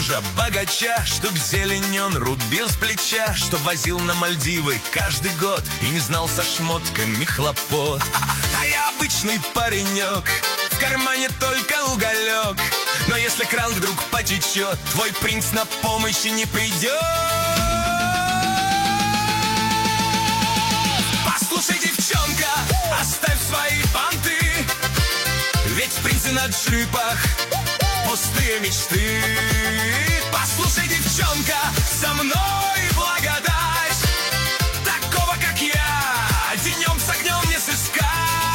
мужа богача, чтоб зелень он рубил с плеча, чтоб возил на Мальдивы каждый год и не знал со шмотками хлопот. А я обычный паренек, в кармане только уголек, но если кран вдруг потечет, твой принц на помощь не придет. Послушай, девчонка, оставь свои понты, ведь принцы на джипах пустые мечты. Послушай, девчонка, со мной благодать, такого, как я, днем с огнем не сыскать.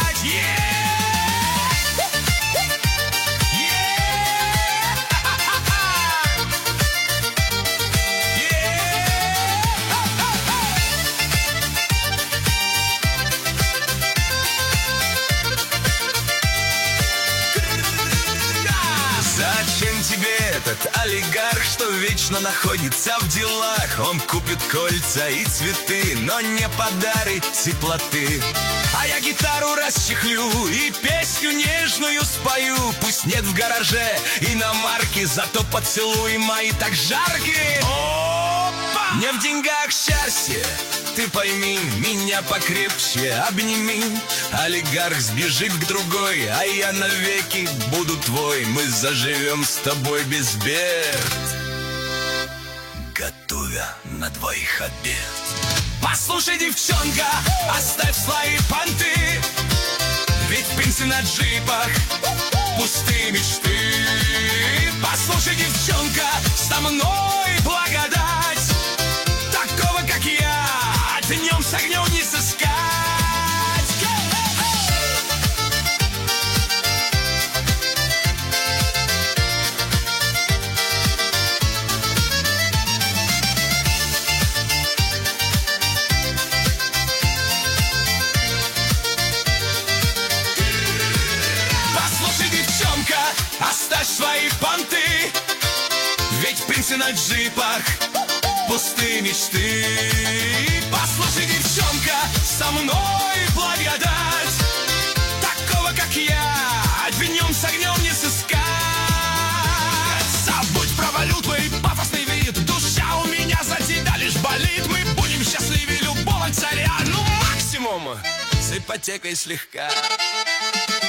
Зачем тебе этот олигарх, что вечно находится в делах? Он купит кольца и цветы, но не подарит теплоты. А я гитару расчехлю и песню нежную спою. Пусть нет в гараже иномарки, зато поцелуи мои так жаркие. Опа! Не в деньгах счастье, ты пойми, меня покрепче обними. Олигарх сбежит к другой, а я навеки буду твой. Мы заживем с тобой без бед, готовя на двоих обед. Послушай, девчонка, оставь свои понты, ведь принцы на джипах пустые мечты. Послушай, девчонка, со мной благодать, такого, как я, днем с огнем не сыскать. Послушай, девчонка, оставь свои понты, ведь принцы на джипах пустые мечты. Послушай, девчонка, со мной благодать, такого, как я, днем с огнем не сыскать. Забудь про валюту и пафосный вид, душа у меня за тебя лишь болит. Мы будем счастливее любого царя, ну максимум с ипотекой слегка.